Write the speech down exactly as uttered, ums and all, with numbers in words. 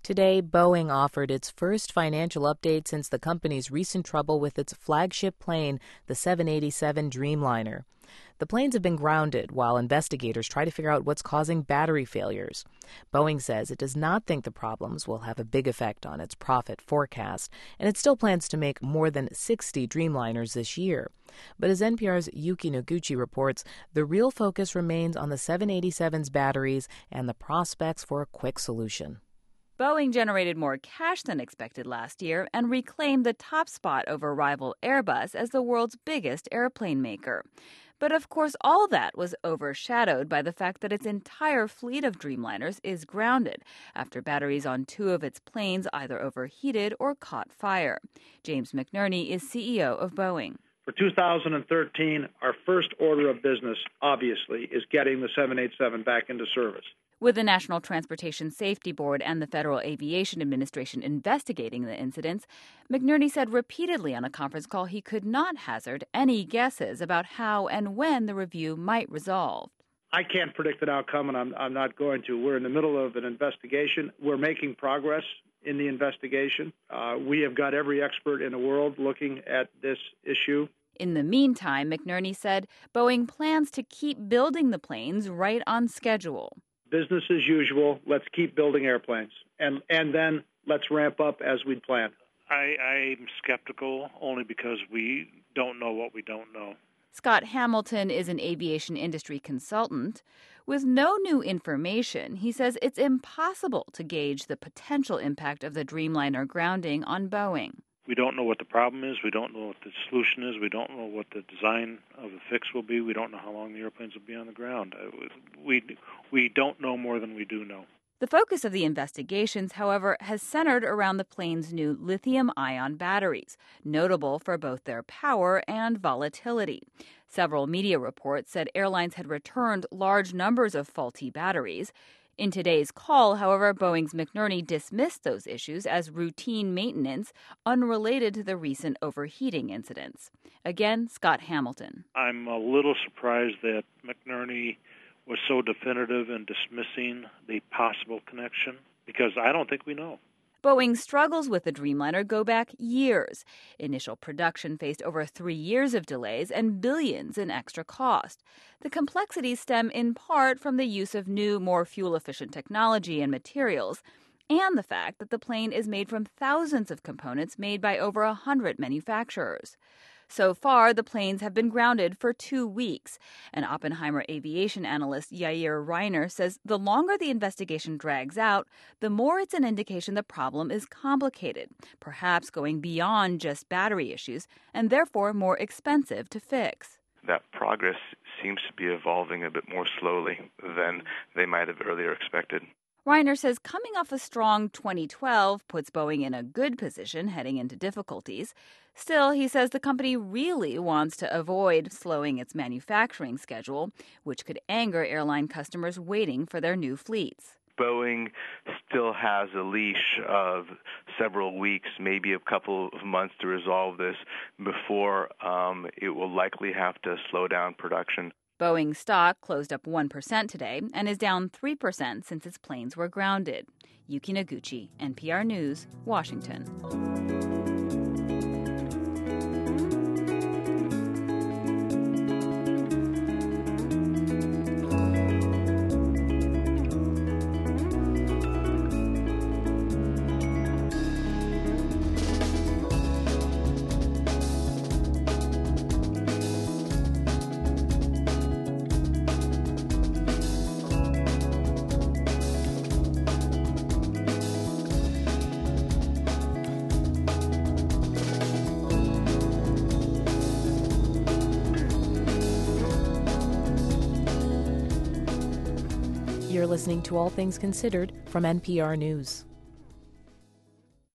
Today, Boeing offered its first financial update since the company's recent trouble with its flagship plane, the seven eighty-seven Dreamliner. The planes have been grounded while investigators try to figure out what's causing battery failures. Boeing says it does not think the problems will have a big effect on its profit forecast, and it still plans to make more than sixty Dreamliners this year. But as N P R's Yuki Noguchi reports, the real focus remains on the seven eighty-seven's batteries and the prospects for a quick solution. Boeing generated more cash than expected last year and reclaimed the top spot over rival Airbus as the world's biggest airplane maker. But of course, all that was overshadowed by the fact that its entire fleet of Dreamliners is grounded after batteries on two of its planes either overheated or caught fire. James McNerney is C E O of Boeing. For two thousand thirteen, our first order of business, obviously, is getting the seven eighty-seven back into service. With the National Transportation Safety Board and the Federal Aviation Administration investigating the incidents, McNerney said repeatedly on a conference call he could not hazard any guesses about how and when the review might resolve. I can't predict an outcome, and I'm, I'm not going to. We're in the middle of an investigation. We're making progress in the investigation. Uh, we have got every expert in the world looking at this issue. In the meantime, McNerney said Boeing plans to keep building the planes right on schedule. Business as usual. Let's keep building airplanes, and and then let's ramp up as we'd planned. I, I'm skeptical only because we don't know what we don't know. Scott Hamilton is an aviation industry consultant. With no new information, he says it's impossible to gauge the potential impact of the Dreamliner grounding on Boeing. We don't know what the problem is. We don't know what the solution is. We don't know what the design of the fix will be. We don't know how long the airplanes will be on the ground. We, we don't know more than we do know. The focus of the investigations, however, has centered around the plane's new lithium-ion batteries, notable for both their power and volatility. Several media reports said airlines had returned large numbers of faulty batteries. In today's call, however, Boeing's McNerney dismissed those issues as routine maintenance unrelated to the recent overheating incidents. Again, Scott Hamilton. I'm a little surprised that McNerney was so definitive in dismissing the possible connection, because I don't think we know. Boeing's struggles with the Dreamliner go back years. Initial production faced over three years of delays and billions in extra cost. The complexities stem in part from the use of new, more fuel-efficient technology and materials, and the fact that the plane is made from thousands of components made by over a hundred manufacturers. So far, the planes have been grounded for two weeks. And Oppenheimer aviation analyst Yair Reiner says the longer the investigation drags out, the more it's an indication the problem is complicated, perhaps going beyond just battery issues, and therefore more expensive to fix. That progress seems to be evolving a bit more slowly than they might have earlier expected. Reiner says coming off a strong twenty twelve puts Boeing in a good position heading into difficulties. Still, he says the company really wants to avoid slowing its manufacturing schedule, which could anger airline customers waiting for their new fleets. Boeing still has a leash of several weeks, maybe a couple of months to resolve this before um, it will likely have to slow down production. Boeing stock closed up one percent today and is down three percent since its planes were grounded. Yuki Noguchi, N P R News, Washington. You're listening to All Things Considered from N P R News.